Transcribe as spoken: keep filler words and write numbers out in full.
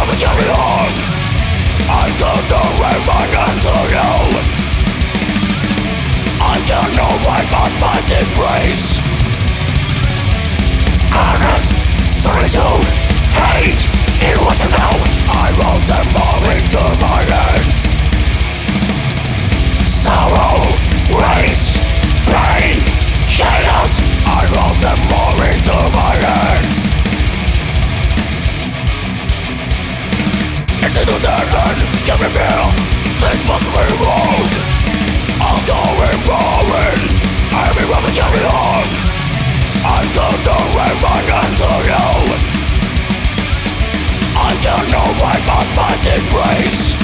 carry on. I don't know where my hands to you. I don't know why my mind embrace. Honest, solitude, hate, irrational. I roll them all into my hands. Sorrow, rage, pain, chaos. I roll them all into my hands. Into the dead end, can reveal this must be road. I'm going forward, every woman carry on. I don't know where my hands are you. I don't know why my mind embrace.